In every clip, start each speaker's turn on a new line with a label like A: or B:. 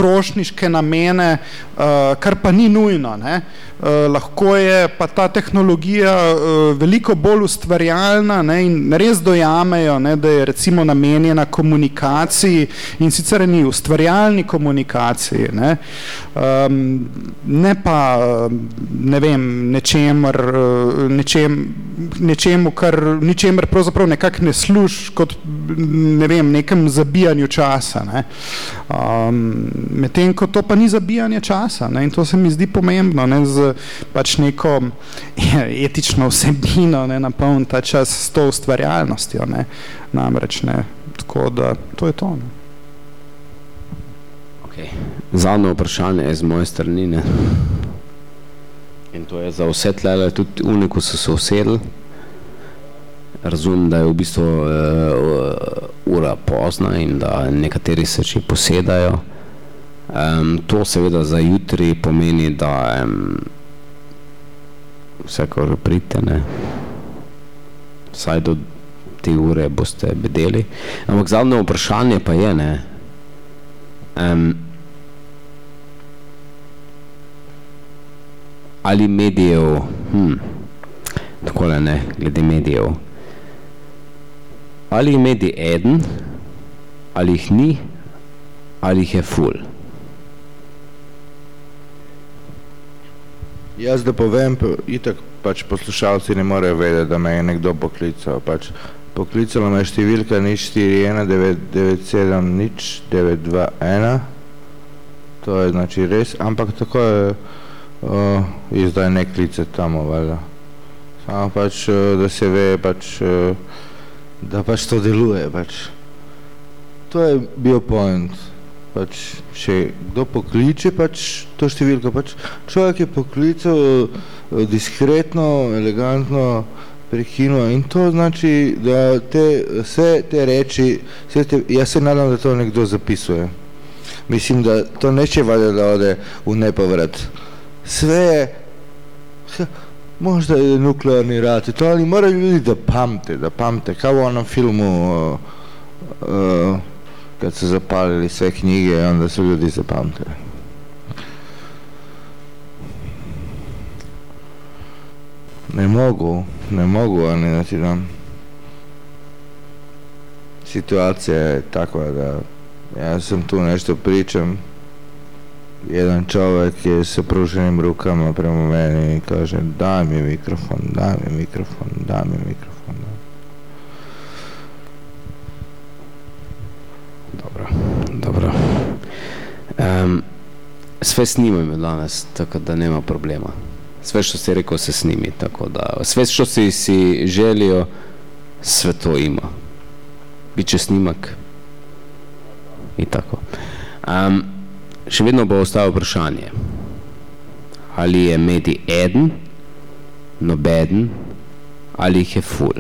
A: potrošniške namene, kar pa ni nujno, ne. Lahko je pa ta tehnologija veliko bolj ustvarjalna, ne, in res dojamejo, ne, da je recimo namenjena komunikaciji in sicer ni ustvarjalni komunikaciji, ne, ne pa, ne vem, ničemer pravzaprav nekako ne služi kot, ne vem, nekem zabijanju časa, ne. Medtem ko to pa ni zabijanje časa, ne, in to se mi zdi pomembno, ne, z pač neko etično vsebino, ne, napolniti ta čas s to ustvarjalnostjo, ne, namreč, ne, tako da to je to, ne.
B: Okay. Zadnje vprašanje je z moje strani, ne. In to je za vse tlele, tudi oni, ko so se usedli. Razumem, da je v bistvu ura pozna in da nekateri se še posedajo. To seveda za jutri pomeni, da vsekakor pridite, ne. Vsaj do te ure boste bedeli. Ampak zadnje vprašanje pa je, ne. Ali medijev, takole ne, glede medijev. Ali je medij eden, ali jih ni, ali jih je ful.
C: Jaz da povem, itak pač poslušalci ne morejo vedeti, da me je nekdo poklical. Pač poklicala me številka 041-997-0921. To je znači res, ampak tako je zdaj ne klicati tamo, valjda. Samo pač, da se ve, pač, da pač to deluje, pač. To je bil point. Pač, če kdo pokliče, pač, to številko, pač, človek je poklical diskretno, elegantno, prekinul in to znači, da vse te reči, jaz se nadam, da to nekdo zapisuje. Mislim, da to neće valjda da ode v nepovrat. Sve je, možda je nuklearni rat, to ali moraju ljudi da pamte, kao u onom filmu kad su zapalili sve knjige, onda su ljudi zapamtili. Ne mogu, ali da ti dam. Situacija je takva da ja sam tu nešto pričam, jedan čovjek je sa pruženim rukama prema meni i kaže daj mi mikrofon.
B: Dobro. Sve snimamo danas, tako da nema problema. Sve što si rekao se snimi, tako da sve što si želio, sve to ima. Biće snimak i tako. Še vedno bo ostalo vprašanje. Ali je medij eden, nobeden, ali jih je ful?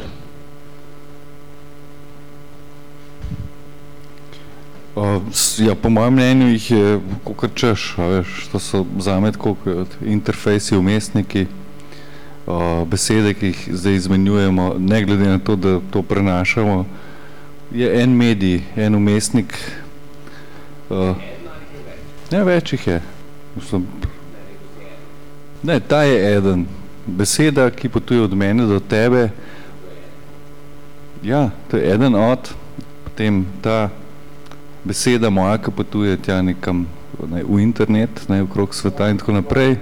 D: Ja, po mojem mnenju jih je kakor češ, veš, to so zame tako interfejsi, umestniki, besede, ki jih zdaj izmenjujemo, ne glede na to, da to prenašamo, je en medij, en umestnik. Ne, več jih je. Ne, ta je eden. Beseda, ki potuje od mene do tebe, ja, to je eden od, potem ta beseda moja, ki potuje tja nekam v internet, okrog sveta in tako naprej.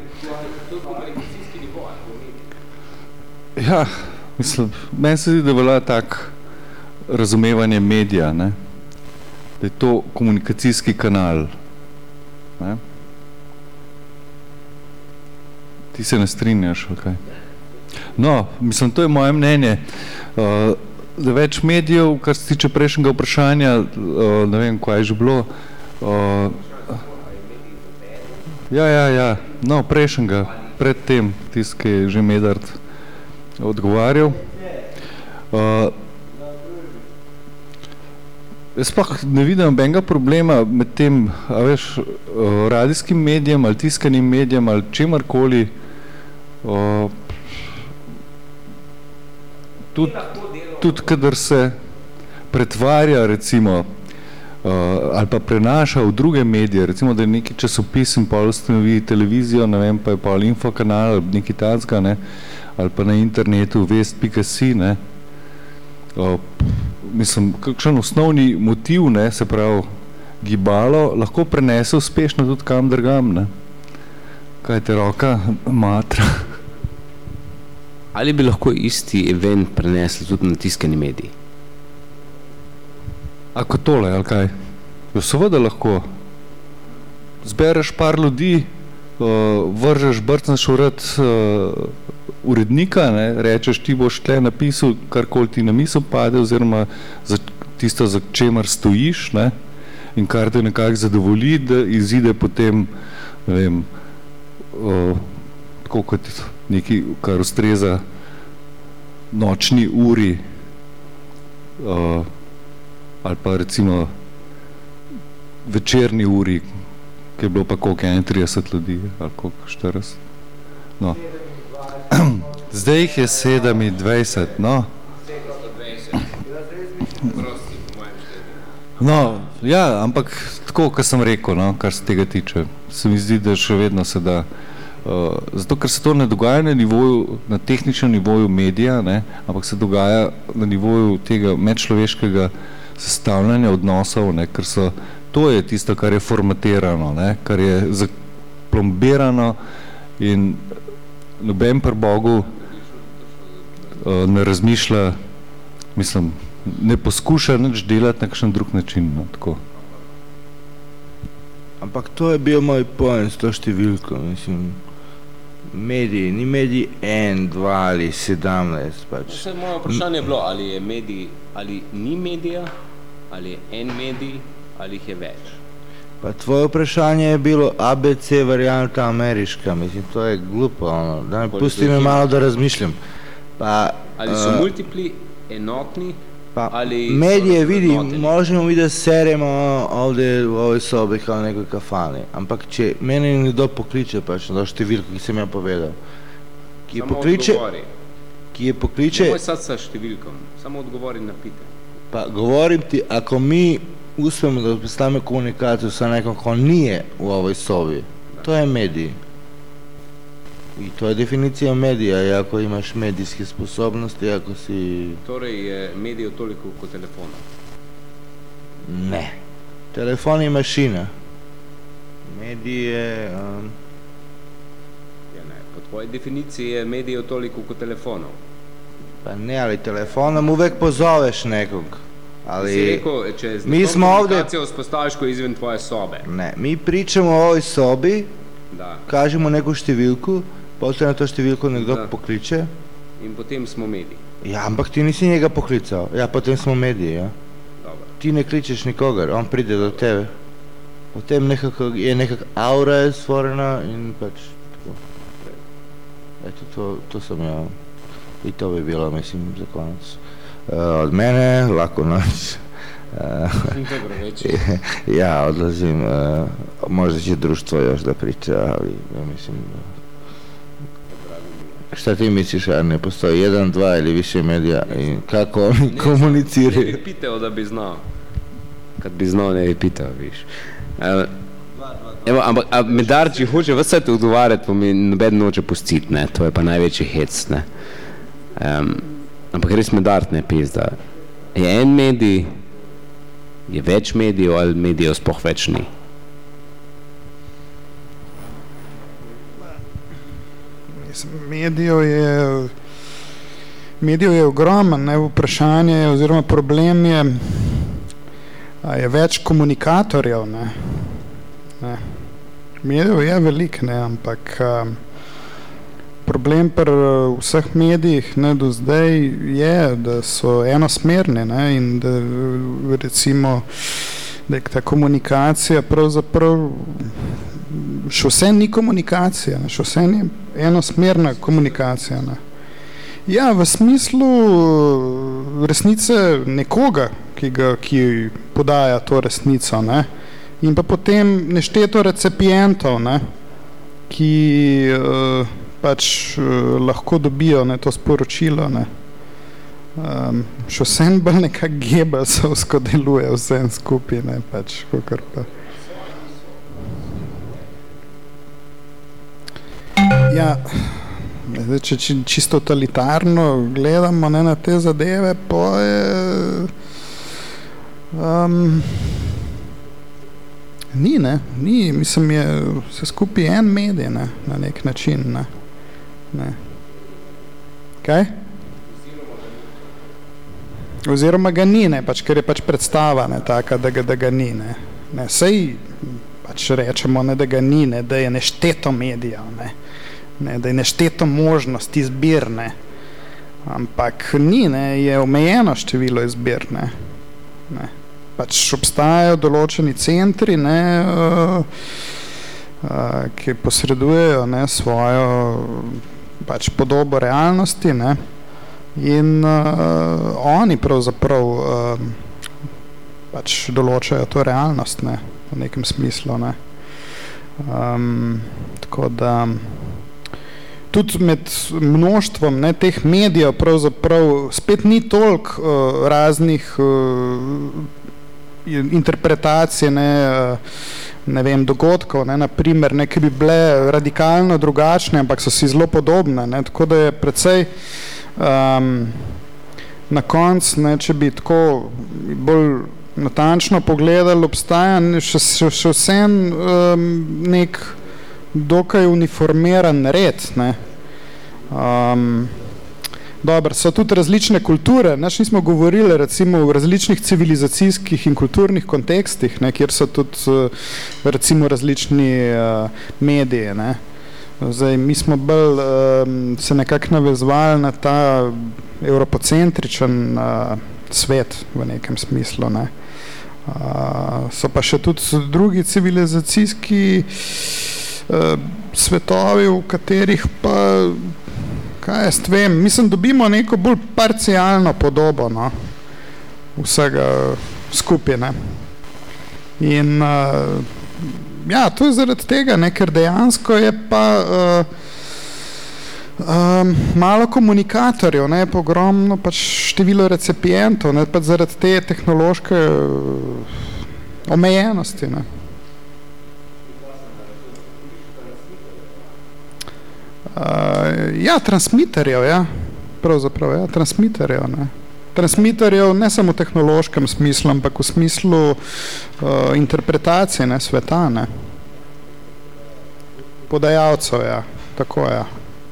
D: Ja, mislim, meni se zdi, da velja tak razumevanje medija, ne? Da je to komunikacijski kanal. Ne? Ti se ne strinjaš, okay? No, mislim, to je moje mnenje. Da več medijev, kar se tiče prejšnjega vprašanja, ne vem, kaj je že bilo. Ja, no, prejšnjega, pred tem, tist, ki je že Medard odgovarjal. Jaz pa ne vidim benga problema med tem, a veš, radijskim medijem ali tiskanim medijem ali čemarkoli. Tudi kadar se pretvarja recimo ali pa prenaša v druge medije, recimo, da je neki časopis in pol ustanovi televizijo, ne vem, pa je pol infokanal ali neki tacka, ne, ali pa na internetu vest.si, ne. Mislim, kakšen osnovni motiv, ne, se pravi, gibalo, lahko prenese uspešno tudi kam drugam, ne. Kaj te roka matra?
B: Ali bi lahko isti event prenesli tudi na tiskani mediji?
D: Ako tole, ali kaj? Jo, seveda lahko. Zbereš par ljudi, vržeš, brcneš urad urednika, ne, rečeš, ti boš tle napisal, karkoli ti na misel pade, oziroma za tisto, za čemer stojiš, ne, in kar te nekako zadovolji, da izide potem, ne vem, tako kot nekaj, kar ustreza nočni uri, ali pa recimo večerni uri, ki je bilo pa koliko, 31 ljudi, ali koliko, 40. No. Zdaj jih je 27, no. No, ja, ampak tako, kot sem rekel, no, kar se tega tiče, se mi zdi, da še vedno se da, zato, ker se to ne dogaja na nivoju, na tehničnem nivoju medija, ne, ampak se dogaja na nivoju tega medčloveškega sestavljanja odnosov, ne, ker so, to je tisto, kar je formatirano, ne, kar je zaplombirano in noben pri Bogu ne razmišlja, mislim, ne poskuša nič delati na kakšen drug način, no, tako.
C: Ampak to je bil moj pojem s to številko, mislim, mediji, ni medij 1, 2 ali 17, pač.
B: Vse moje vprašanje je bilo, ali je medij, ali ni medija, ali je en medij, ali jih je več.
C: Pa tvoje vprašanje je bilo ABC varianta ameriška, mislim, to je glupo, ono, da mi pusti me malo, da razmišljam. Pa,
B: ali so multipli enotni,
C: pa
B: ali
C: medije vidi, možemo videti serijemo ovdje u ovoj sobi kao nekoj kafani, ampak če mene nekdo pokliče pač na številko, ki sem ja povedal, ki je pokliče,
B: nemoj sad sa številkom, samo odgovori na pitanje.
C: Pa govorim ti, ako mi uspijemo da postavimo komunikaciju sa nekom ko nije u ovoj sobi, to je medij. I to je definicija medija, i ako imaš medijske sposobnosti, ako si...
B: Torej je medijev toliko kot telefona?
C: Ne. Telefon je mašina. Medij je...
B: Ja ne, po tvoji definiciji je medijev toliko kot telefonov.
C: Pa ne, ali telefonom uvek pozoveš nekog. Ali...
B: Si rekel, če z nekom komunikacijo vzpostaviš ko izven tvoje sobe.
C: Ne, mi pričamo o ovoj sobi,
B: da.
C: Kažemo neku številku, potem na to številko nekdo pokliče.
B: In potem smo mediji.
C: Ja, ampak ti nisi njega poklical. Ja, potem smo mediji, ja.
B: Dobar.
C: Ti ne kličeš nikogar, on pride do tebe. Potem nekako je nekak aura je stvorena in pač tako. Eto, to sam ja. I to bi bilo, mislim, za konec. Od mene, lako noć.
B: Dobro večer.
C: Ja, odlazim. Možda će društvo još da priča, ali ja mislim da... Šta ti misliš, Arne, postoji 1, 2 ili više medija i kako oni komuniciraju?
B: Ne bi pitao da bi znao. Kad bi znao, ne bi pitao, viš. Evo, ampak Medarči hoče vas sad odgovarjati, pa mi noben noče pustiti, ne, to je pa največji hec, ne. Ampak res Medart ne pizda. Je en medij, je več medijev ali medijev sploh več ni?
A: Medijev je ogromen, ne, vprašanje oziroma problem je, a je več komunikatorjev, ne. Medijev je veliko, ne, ampak problem pri vseh medijih, ne, do zdaj je, da so enosmerni, ne, in da recimo, da je ta komunikacija pravzaprav še vse ni komunikacija, še vse ni enosmerna komunikacija, ne. Ja, v smislu resnice nekoga, ki podaja to resnico, ne, in pa potem nešteto recipientov, ne, ki pač lahko dobijo, ne, to sporočilo, ne. še vsem bolj nekako Goebbelsovsko deluje vsem skupaj, ne, pač, kakor pa. Ja, zdaj, če čisto totalitarno gledamo, ne, na te zadeve, pa je ni, mislim, je vse skupaj en medij, ne, na nek način, ne. Kaj? Oziroma ga ni, ne, pač, ker je pač predstava, ne, taka, da ga ni, ne. Sej pač rečemo, ne, da ga ni, ne, da je nešteto medijev, ne, da je nešteto možnost izbir, ne. Ampak ni, ne, je omejeno število izbir, ne. Pač obstajajo določeni centri, ne, ki posredujejo, ne, svojo pač podobo realnosti, ne. In oni pravzaprav pač določajo to realnost, ne, v nekem smislu, ne. Tako da tudi med množstvom, ne, teh medijev pravzaprav spet ni toliko raznih interpretacij, ne vem, dogodkov, ne, naprimer, ne, ki bi bile radikalno drugačne, ampak so si zelo podobne, ne, tako da je precej na koncu, ne, če bi tako bolj natančno pogledali, obstaja še vsem nek dokaj uniformiran red, ne. Dobro, so tudi različne kulture, nismo govorili recimo v različnih civilizacijskih in kulturnih kontekstih, ne, kjer so tudi recimo različni mediji, ne. Zdaj, mi smo bolj se nekako navezvali na ta evropocentričen svet v nekem smislu, ne. So pa še tudi drugi civilizacijski svetovi, v katerih pa, kaj jaz vem, mislim, dobimo neko bolj parcialno podobo, no, vsega skupaj, ne. In ja, to je zaradi tega, ne, ker dejansko je pa malo komunikatorjev, ne, pa ogromno pač število recipientov, ne, pa zaradi te tehnološke omejenosti, ne. Ja, transmiterjev, ja, pravzaprav, ja, transmiterjev, ne. Transmiterjev ne samo v tehnološkem smislu, ampak v smislu interpretacije, ne, sveta, ne. Podajalcev, ja, tako, ja.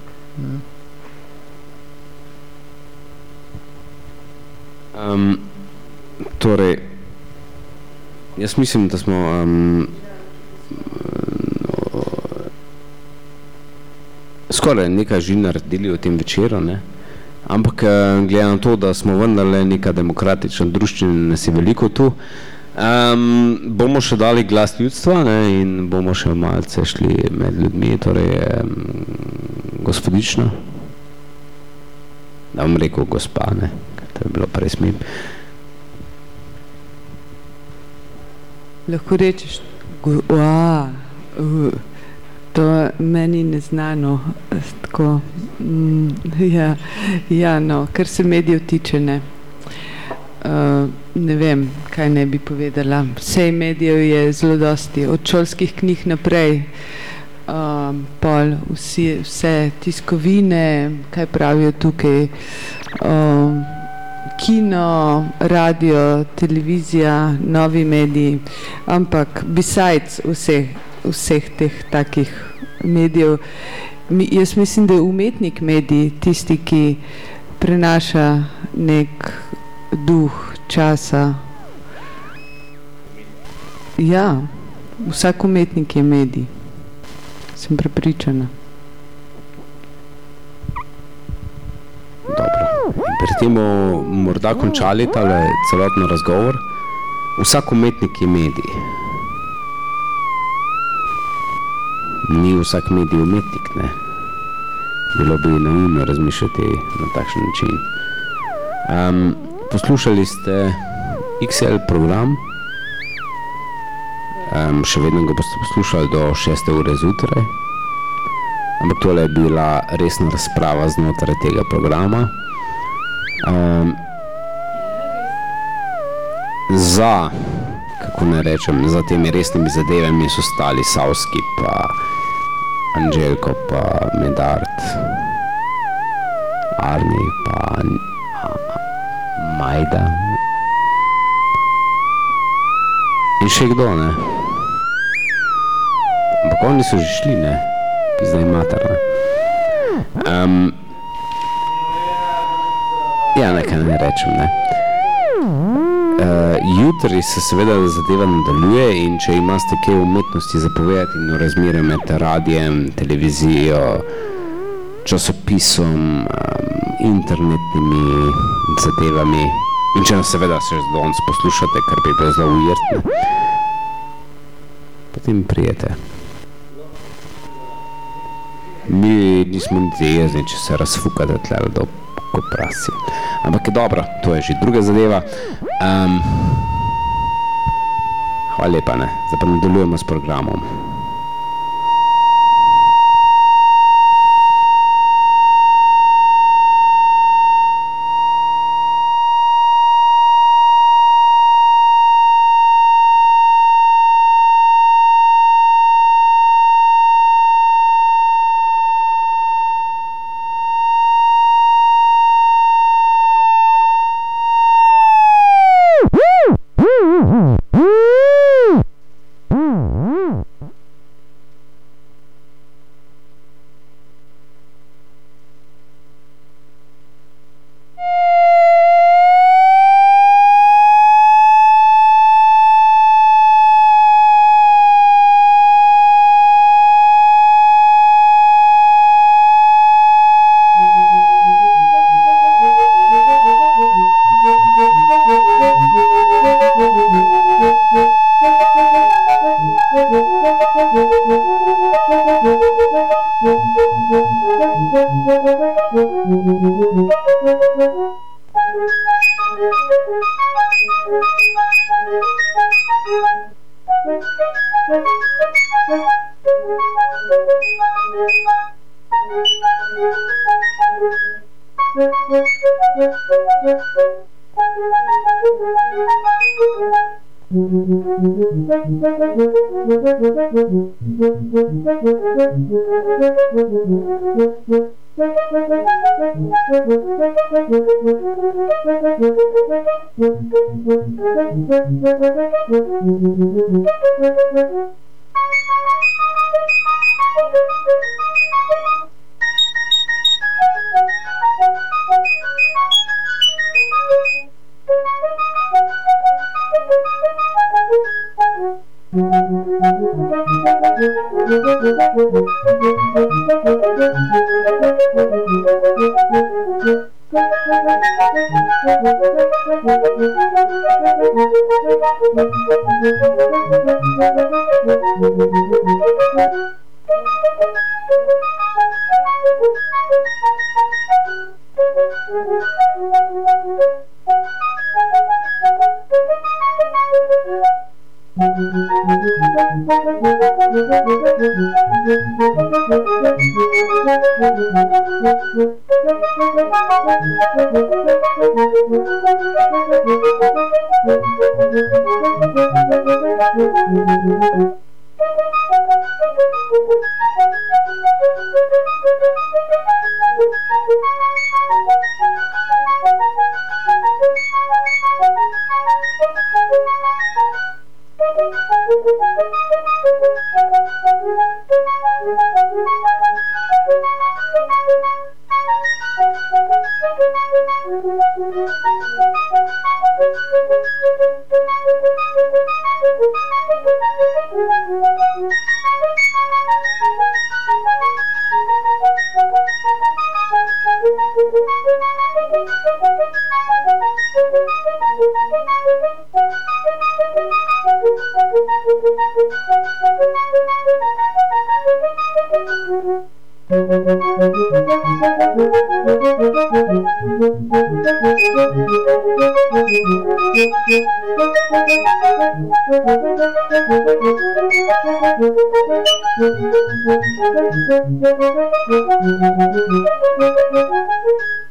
B: Torej, jaz mislim, da smo skoraj nekaj že naredili v tem večeru, ne. Ampak glede na to, da smo vendarle neka demokratična druščina, nas je veliko tu, bomo še dali glas ljudstva, ne, in bomo še malce šli med ljudmi, torej gospodična. Da bom rekel gospa, ne, to je bilo prej smim.
E: Lahko rečeš, to meni neznano, tako, ja, no, kar se medijev tiče, ne. Ne vem, kaj ne bi povedala. Vsej medijev je zelo dosti, od šolskih knjig naprej, pol vse tiskovine, kaj pravijo tukaj, kino, radio, televizija, novi mediji, ampak besides vseh teh takih medijev, jaz mislim, da je umetnik medij tisti, ki prenaša nek duh časa. Ja, vsak umetnik je medij. Sem prepričana.
B: Dobro. Pri tem bomo morda končali tale celotno razgovor. Vsak umetnik je medij. Ni vsak medij umetnik, ne. Bilo bi naivno razmišljati na takšen način. Poslušali ste XL program. Še vedno ga boste poslušali do 6. ure zjutraj. Ampak tole je bila resna razprava znotraj tega programa. kako ne rečem, za temi resnimi zadevami so stali Savski, pa Anželjko, pa Medard, Arni, pa Majda. In še kdo, ne? Ampak oni so že šli, ne? Zdaj mater, ne? Ja, nekaj ne rečem, ne? Jutri se seveda zadeva nadaljuje in če imate kaj umetnosti zapovedati in razmere med radijem, televizijo, časopisom, internetnimi zadevami in če nas seveda še danes poslušate, kar bi bilo zelo ujetno, potem prijete. Mi nismo niti jezni, če se razfukate tlele do koprasi. Ampak je dobro, to je že druga zadeva. Hvala lepa, ne? Zdaj pa nadaljujemo s programom.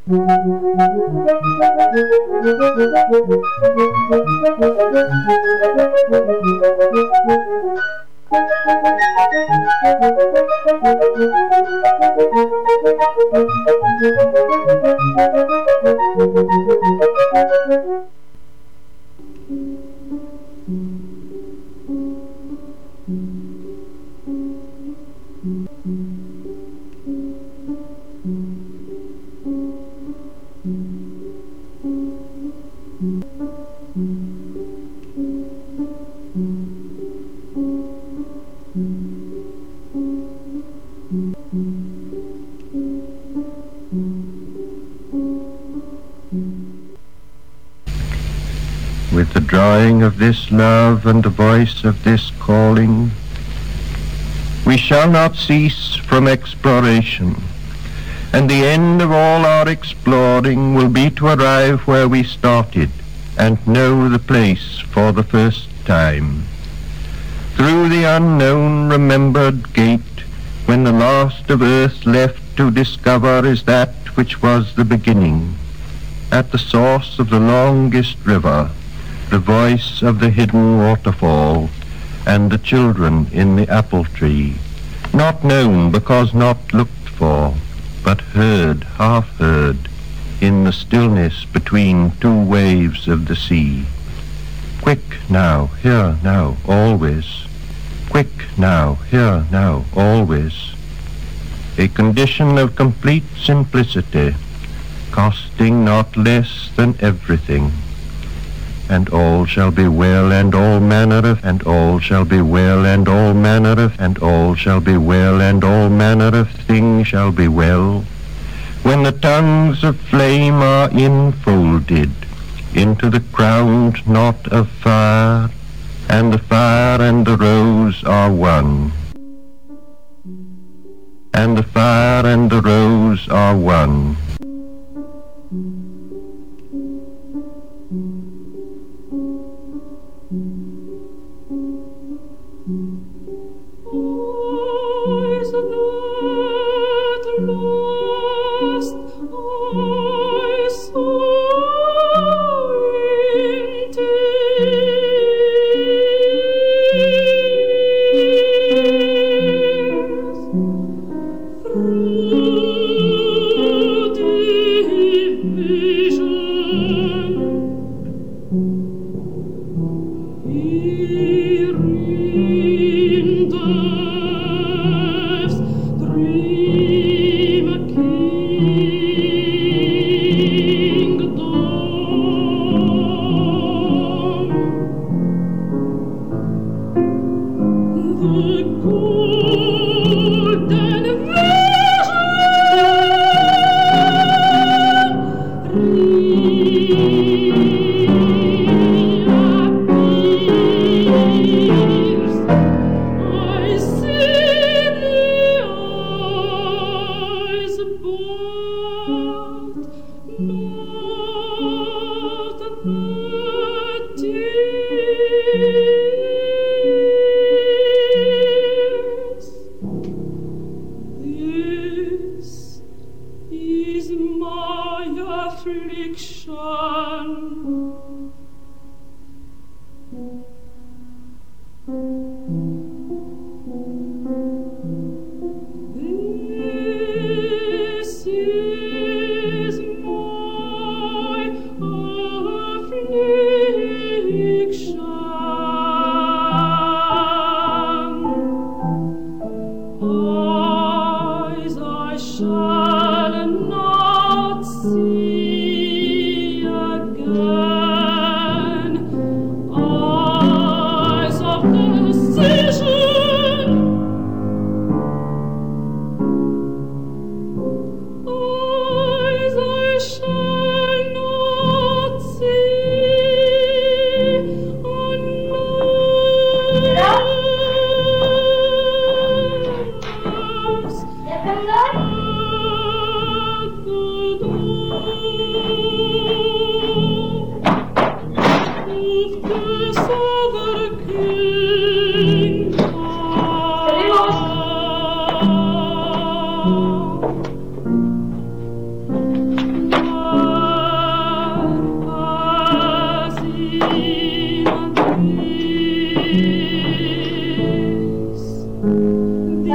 F: With the drawing of this love and the voice of this calling, we shall not cease from exploration, and the end of all our exploring will be to arrive where we started and know the place for the first time. Through the unknown remembered gate, when the last of earth left to discover is that which was the beginning, at the source of the longest river, the voice of the hidden waterfall, and the children in the apple tree, not known because not looked for, but heard, half heard, in the stillness between two waves of the sea. Quick now, here now, always. Quick now, here now, always. A condition of complete simplicity, costing not less than everything. And all shall be well, and all manner of, and all shall be well, and all manner of, and all shall be well, and all manner of things shall be well, when the tongues of flame are infolded into the crowned knot of fire, and the fire and the rose are one. And the fire and the rose are one.
G: The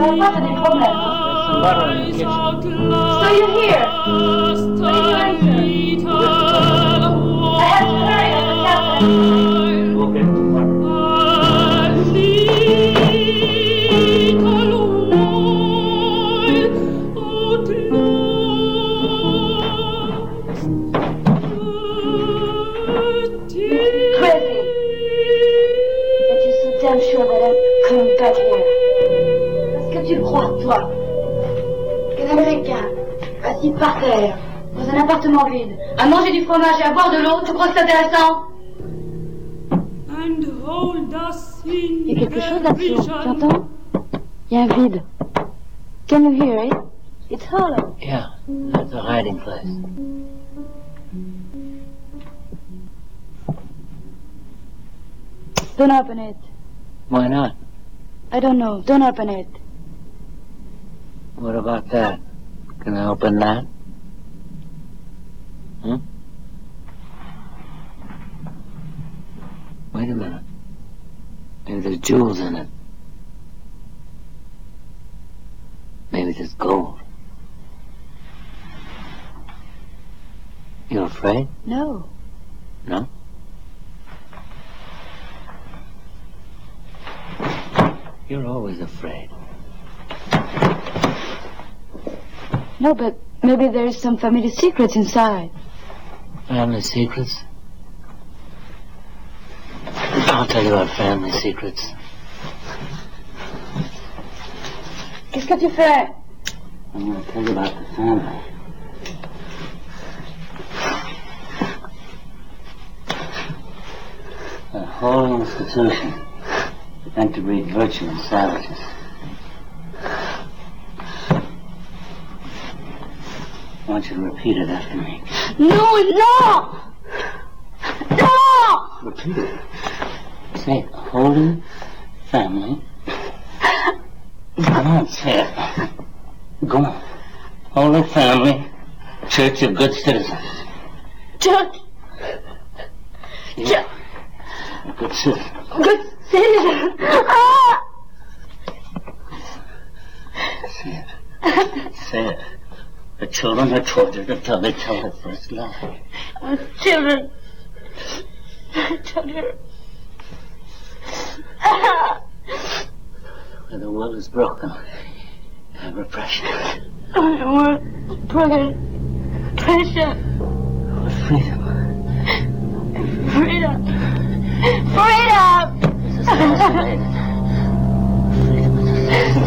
G: Ça va pas, t'as des problèmes.
H: Some butter in the kitchen.
G: So you're here. What did you answer? I have to hurry, I have a captain.
H: We'll get some butter.
G: Crazy. That you're so damn sure that I'm coming back here. Qu'est-ce que tu crois, toi? Quel Américain, assis par terre, dans un appartement vide, à manger du fromage et à boire de l'eau, tu crois que c'est intéressant? Il y a quelque chose là-dessous, tu entends? Il y a un vide. Can you hear it? It's hollow.
H: Yeah, that's a hiding place.
G: Don't open it.
H: Why not?
G: I don't know. Don't open it.
H: What about that? Can I open that? Wait a minute. Maybe there's jewels in it. Maybe there's gold. You're afraid?
G: No.
H: No? You're always afraid.
G: No, but maybe there's some family secrets inside.
H: Family secrets? I'll tell you about family secrets.
G: Qu'est-ce que tu fais?
H: I'm going to tell you about the family. A whole institution meant to breed virtue in savages. I want you to repeat it after me.
G: No, no! No!
H: Repeat it. Say it. Holy family. Come on, say it. Go on. Holy family. Church of good citizens.
G: Church.
H: Yeah.
G: Church.
H: A good citizen.
G: Good citizen. Ah!
H: Say it. Say it. The children are tortured until they tell their first lie.
G: Children. Children. Ah!
H: Where the will is broken, and repression.
G: I want broken. Pressure.
H: With freedom.
G: Freedom. Freedom!
H: This is isolated. Freedom is a